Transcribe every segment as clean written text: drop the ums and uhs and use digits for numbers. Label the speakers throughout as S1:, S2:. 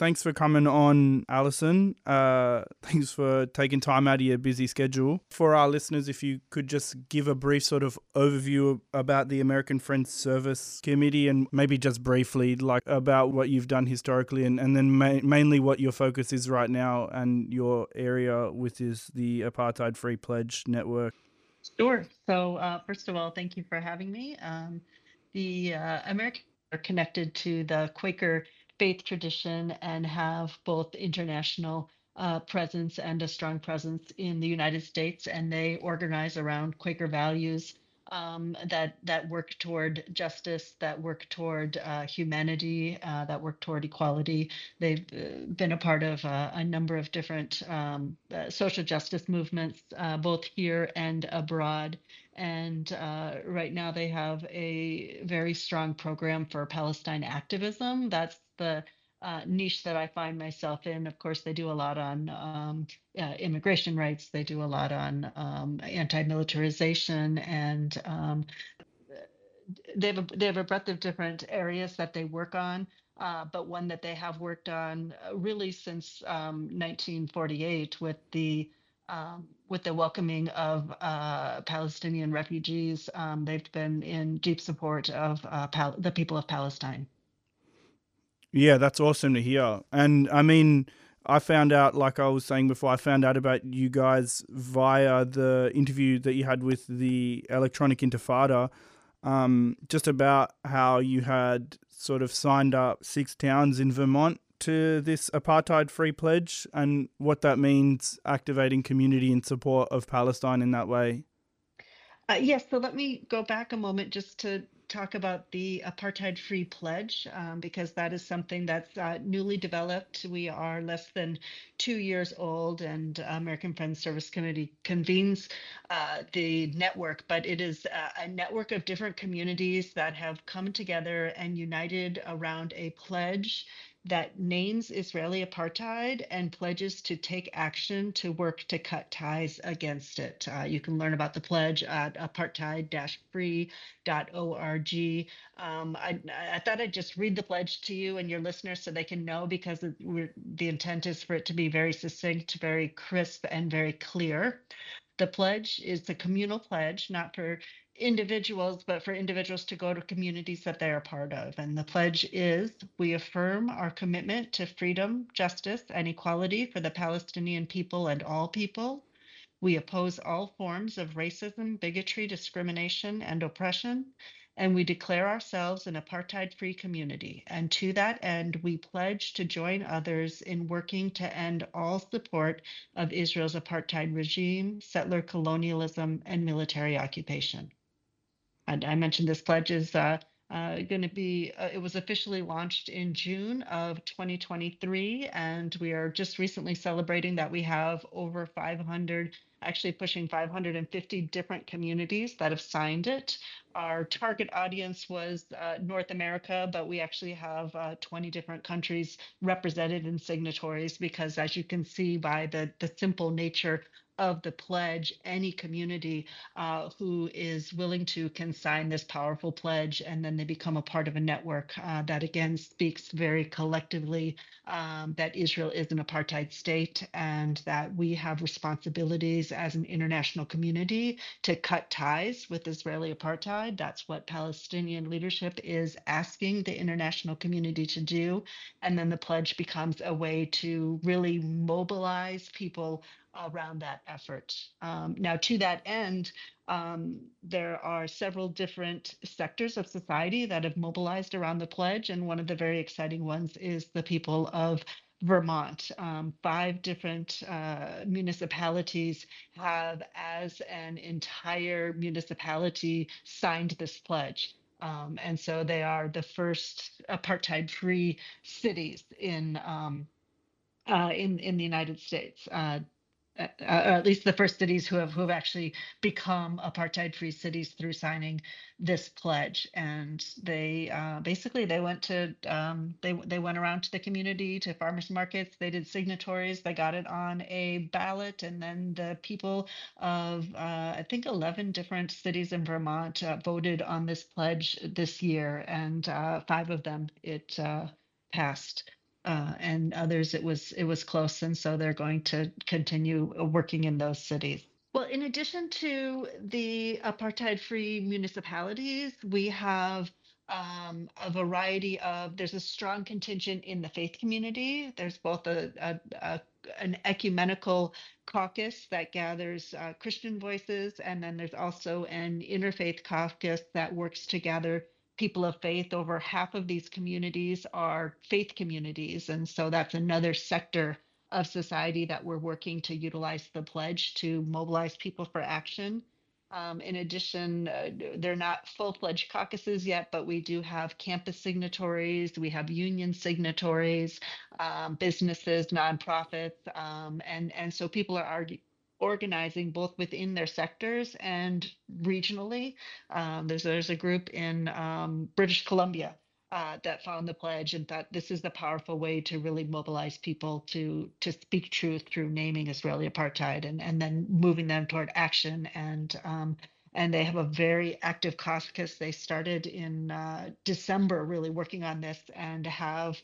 S1: Thanks for coming on, Alison. Thanks for taking time out of your busy schedule. For our listeners, if you could just give a brief sort of overview about the American Friends Service Committee and maybe just briefly like about what you've done historically and then mainly what your focus is right now and your area, which is the Apartheid Free Pledge Network.
S2: Sure. So, first of all, thank you for having me. The Americans are connected to the Quaker faith tradition and have both international presence and a strong presence in the United States, and they organize around Quaker values that work toward justice, that work toward humanity, that work toward equality. They've been a part of a number of different social justice movements, both here and abroad. And right now, they have a very strong program for Palestine activism. That's the niche that I find myself in. Of course, they do a lot on immigration rights. They do a lot on anti-militarization, and they have a breadth of different areas that they work on. But one that they have worked on really since 1948 with the welcoming of Palestinian refugees. They've been in deep support of the people of Palestine.
S1: Yeah, that's awesome to hear. And I mean, I found out, like I was saying before, I found out about you guys via the interview that you had with the Electronic Intifada, just about how you had sort of signed up 6 towns in Vermont to this apartheid free pledge and what that means activating community in support of Palestine in that way.
S2: Yes, so let me go back a moment just to talk about the Apartheid Free Pledge, because that is something that's newly developed. We are less than 2 years old, and American Friends Service Committee convenes the network, but it is a network of different communities that have come together and united around a pledge that names Israeli apartheid and pledges to take action to work to cut ties against it. You can learn about the pledge at apartheid-free.org. I thought I'd just read the pledge to you and your listeners so they can know, because the intent is for it to be very succinct, very crisp, and very clear. The pledge is a communal pledge, not for individuals, but for individuals to go to communities that they are part of. And the pledge is: we affirm our commitment to freedom, justice, and equality for the Palestinian people and all people. We oppose all forms of racism, bigotry, discrimination, and oppression, and we declare ourselves an apartheid-free community. And to that end, we pledge to join others in working to end all support of Israel's apartheid regime, settler colonialism, and military occupation. And I mentioned this pledge is going to be, it was officially launched in June of 2023, and we are just recently celebrating that we have over 500, actually pushing 550 different communities that have signed it. Our target audience was North America, but we actually have 20 different countries represented in signatories, because as you can see by the simple nature of the pledge, any community who is willing to can sign this powerful pledge, and then they become a part of a network that again speaks very collectively that Israel is an apartheid state, and that we have responsibilities as an international community to cut ties with Israeli apartheid. That's what Palestinian leadership is asking the international community to do. And then the pledge becomes a way to really mobilize people around that effort. Now, to that end, there are several different sectors of society that have mobilized around the pledge, and one of the very exciting ones is the people of Vermont. 5 different municipalities have, as an entire municipality, signed this pledge. And so they are the first apartheid-free cities in the United States. Or at least the first cities who have actually become apartheid-free cities through signing this pledge. And they basically they went to they went around to the community, to farmers markets. They did signatories. They got it on a ballot, and then the people of I think 11 different cities in Vermont voted on this pledge this year, and 5 of them it passed. and others it was close, and so they're going to continue working in those cities. Well, in addition to the apartheid-free municipalities, we have a variety of. There's a strong contingent in the faith community. There's both an ecumenical caucus that gathers Christian voices, and then there's also an interfaith caucus that works to gather people of faith. Over half of these communities are faith communities. And so that's another sector of society that we're working to utilize the pledge to mobilize people for action. In addition, they're not full-fledged caucuses yet, but we do have campus signatories, we have union signatories, businesses, nonprofits, and so people are organizing both within their sectors and regionally. There's a group in British Columbia that found the pledge and thought this is the powerful way to really mobilize people to speak truth through naming Israeli apartheid and then moving them toward action. And they have a very active caucus. They started in December, really working on this, and have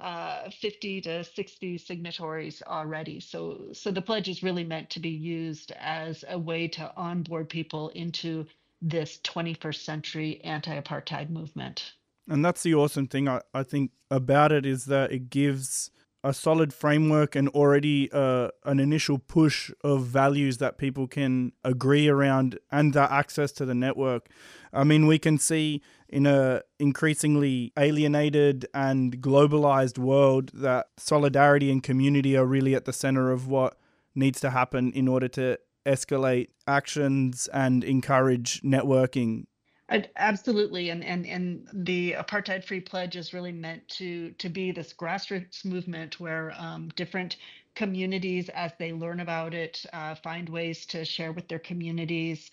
S2: 50 to 60 signatories already. So the pledge is really meant to be used as a way to onboard people into this 21st century anti-apartheid movement.
S1: And that's the awesome thing I think about it, is that it gives a solid framework and already an initial push of values that people can agree around, and that access to the network. I mean, we can see in a increasingly alienated and globalized world that solidarity and community are really at the center of what needs to happen in order to escalate actions and encourage networking.
S2: Absolutely, and the apartheid free pledge is really meant to be this grassroots movement where different communities, as they learn about it, find ways to share with their communities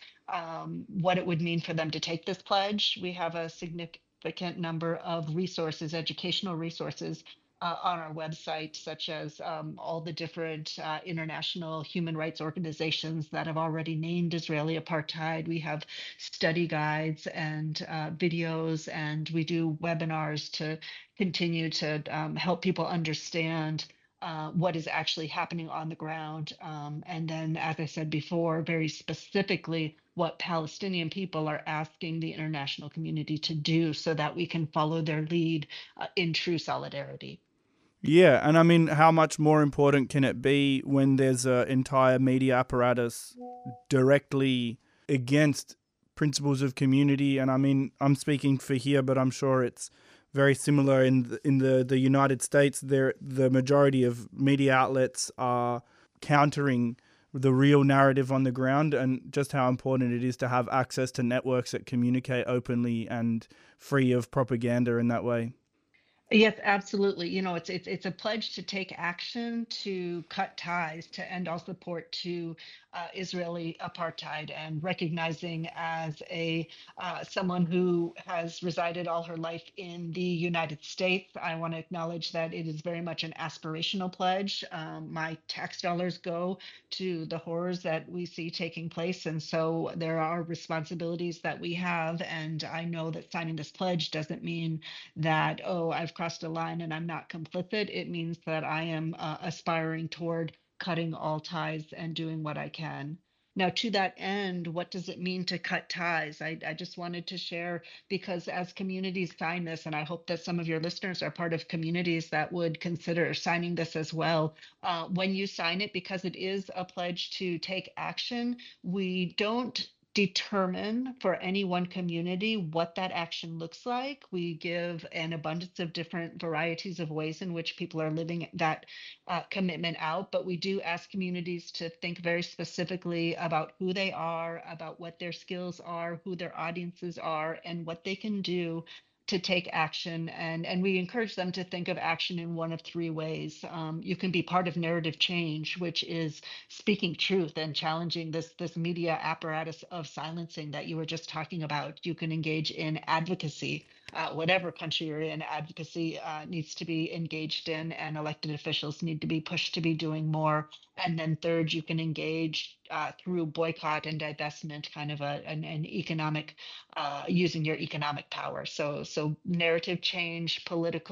S2: what it would mean for them to take this pledge. We have a significant number of resources, educational resources. On our website, such as all the different international human rights organizations that have already named Israeli apartheid. We have study guides and videos, and we do webinars to continue to help people understand what is actually happening on the ground. And then, as I said before, very specifically, what Palestinian people are asking the international community to do so that we can follow their lead in true solidarity.
S1: Yeah, and I mean, how much more important can it be when there's an entire media apparatus directly against principles of community? And I mean, I'm speaking for here, but I'm sure it's very similar in the United States. There, the majority of media outlets are countering the real narrative on the ground, and just how important it is to have access to networks that communicate openly and free of propaganda in that way.
S2: Yes, absolutely. It's a pledge to take action, to cut ties, to end all support to Israeli apartheid, and recognizing as a someone who has resided all her life in the United States, I want to acknowledge that it is very much an aspirational pledge. My tax dollars go to the horrors that we see taking place, and so there are responsibilities that we have. And I know that signing this pledge doesn't mean that, oh, I've crossed a line and I'm not complicit. It means that I am aspiring toward cutting all ties and doing what I can. Now, to that end, what does it mean to cut ties? I just wanted to share, because as communities sign this, and I hope that some of your listeners are part of communities that would consider signing this as well. When you sign it, because it is a pledge to take action, we don't determine for any one community what that action looks like. We give an abundance of different varieties of ways in which people are living that commitment out, but we do ask communities to think very specifically about who they are, about what their skills are, who their audiences are, and what they can do to take action. And we encourage them to think of action in one of three ways. You can be part of narrative change, which is speaking truth and challenging this media apparatus of silencing that you were just talking about. You can engage in advocacy. Whatever country you're in, advocacy needs to be engaged in, and elected officials need to be pushed to be doing more. And then third, you can engage through boycott and divestment, kind of an economic, using your economic power. So narrative change, political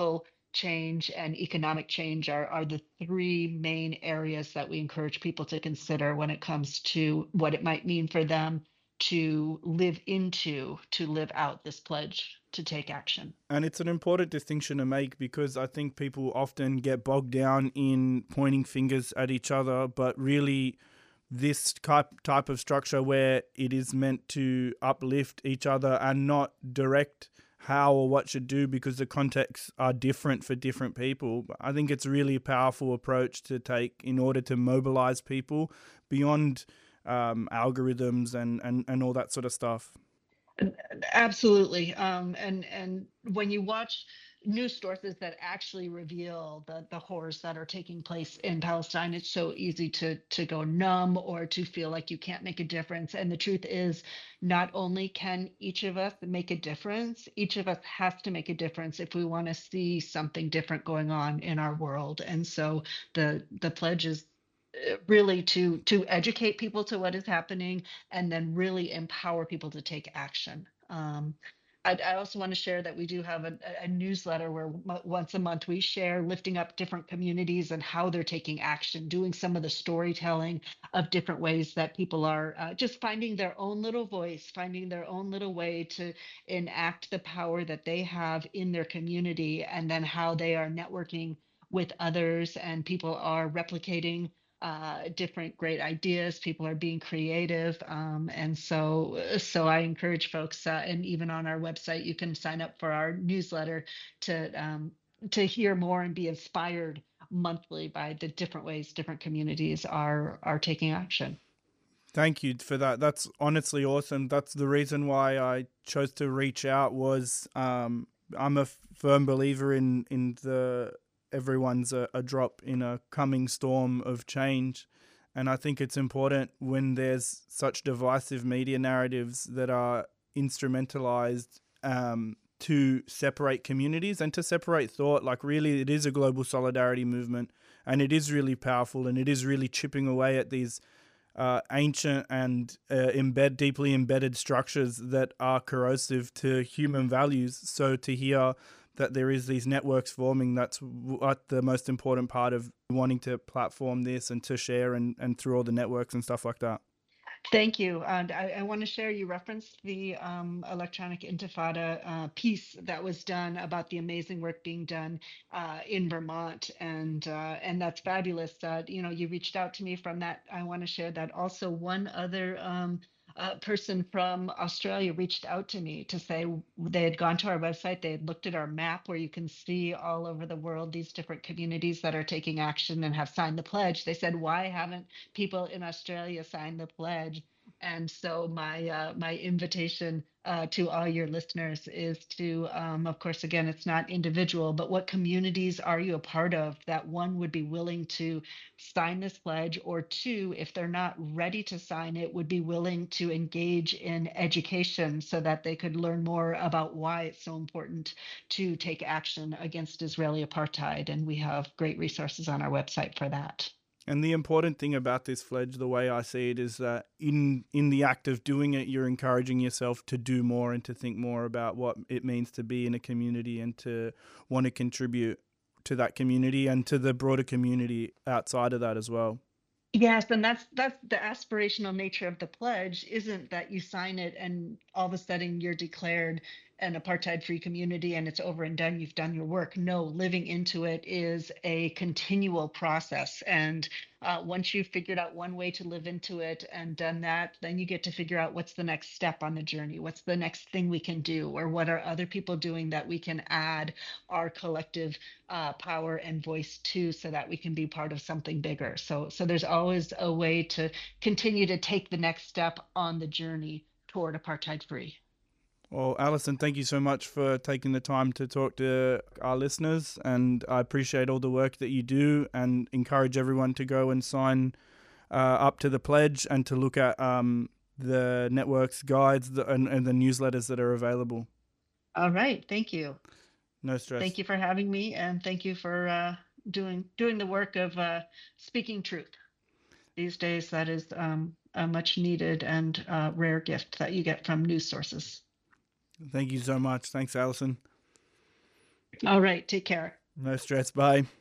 S2: change and economic change are the three main areas that we encourage people to consider when it comes to what it might mean for them to live out this pledge to take action.
S1: And it's an important distinction to make because I think people often get bogged down in pointing fingers at each other, but really this type of structure where it is meant to uplift each other and not direct how or what should do because the contexts are different for different people. I think it's really a powerful approach to take in order to mobilize people beyond algorithms and all that sort of stuff.
S2: Absolutely. And when you watch news sources that actually reveal the horrors that are taking place in Palestine, it's so easy to go numb or to feel like you can't make a difference. And the truth is, not only can each of us make a difference, each of us has to make a difference if we want to see something different going on in our world. And so the pledge is really to educate people to what is happening and then really empower people to take action. I also want to share that we do have a newsletter where once a month we share lifting up different communities and how they're taking action, doing some of the storytelling of different ways that people are just finding their own little voice, finding their own little way to enact the power that they have in their community, and then how they are networking with others and people are replicating different great ideas. People are being creative, and so I encourage folks, and even on our website, you can sign up for our newsletter to hear more and be inspired monthly by the different ways different communities are taking action.
S1: Thank you for that. That's honestly awesome. That's the reason why I chose to reach out. Was I'm a firm believer in the everyone's a drop in a coming storm of change, and I think it's important when there's such divisive media narratives that are instrumentalized to separate communities and to separate thought. Like, really, it is a global solidarity movement, and it is really powerful, and it is really chipping away at these ancient and deeply embedded structures that are corrosive to human values. So to hear that there is these networks forming, that's what the most important part of wanting to platform this and to share and through all the networks and stuff like that.
S2: Thank you. And I want to share, you referenced the Electronic Intifada piece that was done about the amazing work being done in Vermont. And that's fabulous. You reached out to me from that. I want to share that. Also, one other person from Australia reached out to me to say they had gone to our website, they had looked at our map where you can see all over the world these different communities that are taking action and have signed the pledge. They said, why haven't people in Australia signed the pledge? And so my invitation to all your listeners is to, of course, again, it's not individual, but what communities are you a part of that one would be willing to sign this pledge, or two, if they're not ready to sign it, would be willing to engage in education so that they could learn more about why it's so important to take action against Israeli apartheid. And we have great resources on our website for that.
S1: And the important thing about this pledge, the way I see it, is that in the act of doing it, you're encouraging yourself to do more and to think more about what it means to be in a community and to want to contribute to that community and to the broader community outside of that as well.
S2: Yes, and that's the aspirational nature of the pledge. Isn't that you sign it and all of a sudden you're declared an apartheid-free community and it's over and done, you've done your work. No, living into it is a continual process. And once you've figured out one way to live into it and done that, then you get to figure out what's the next step on the journey. What's the next thing we can do, or what are other people doing that we can add our collective power and voice to, so that we can be part of something bigger. So there's always a way to continue to take the next step on the journey toward apartheid free.
S1: Well, Alison, thank you so much for taking the time to talk to our listeners, and I appreciate all the work that you do, and encourage everyone to go and sign up to the pledge and to look at the network's guides and the newsletters that are available.
S2: All right, thank you.
S1: No stress.
S2: Thank you for having me, and thank you for doing the work of speaking truth. These days, that is a much needed and rare gift that you get from news sources.
S1: Thank you so much. Thanks, Alison.
S2: All right, take care.
S1: No stress. Bye.